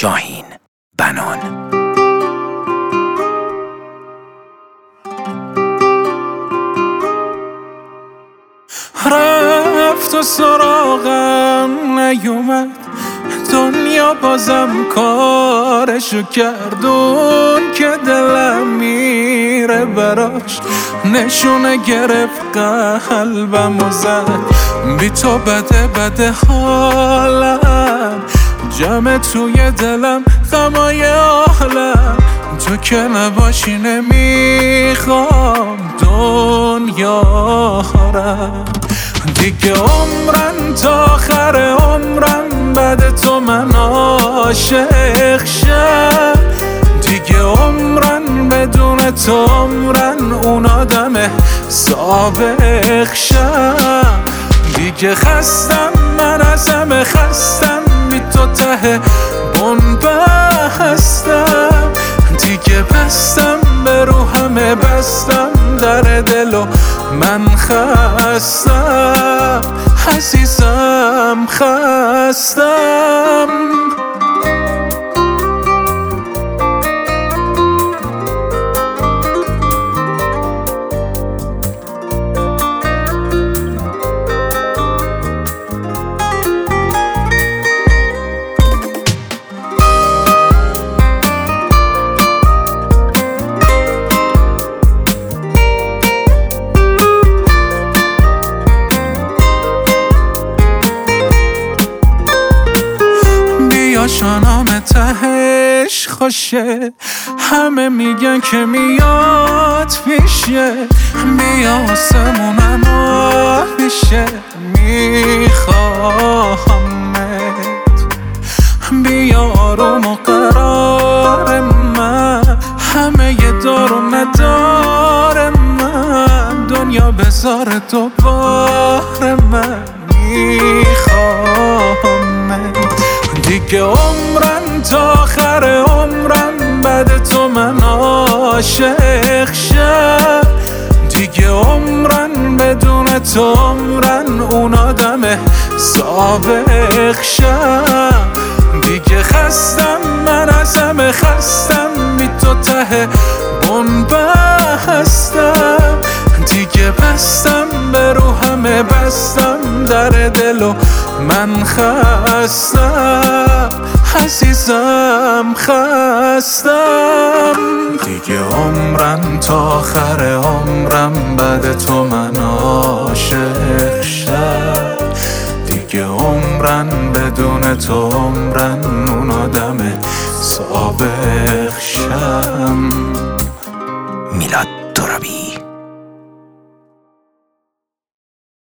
شاهین بنان. رفت و سراغم نیومد، دنیا بازم کارشو کردون که دلم میره براش، نشونه گرفت قلبم و زد، بی تو بده حالم، جمع توی دلم غمای عالم، تو که نباشی نمیخوام دنیا رم، دیگه عمرم تا آخر عمرم بعد تو من عاشق شم، دیگه عمرم بدون تو عمرن اون آدم سابق شم، دیگه خستم من از همه خستم، بی تو ته بن بستم، دیگه بستم به رو همه بستم در دلو من خستم، عزیزم خستم. شانام تهش خوشه، همه میگن که میاد میشه، بیا آسمونم میشه، میخواهمت، بیا آروم و قرار من، همه یه دار و ندار من، دنیا بذار دوباره من میخواهمت، دیگه عمرم تا آخر عمرم بعد تو من عاشق شم، دیگه عمرم بدون تو عمرن اون آدم سابق شم، دیگه خستم من از همه خستم، بی تو ته بن بستم، دیگه بستم به رو همه بستم در دلو من خستم، عزیزم خستم، دیگه عمرم تا آخر عمرم بعد تو من عاشق شم، دیگه عمرم بدون تو عمرن اون آدم سابق شم. میلاد ترابی.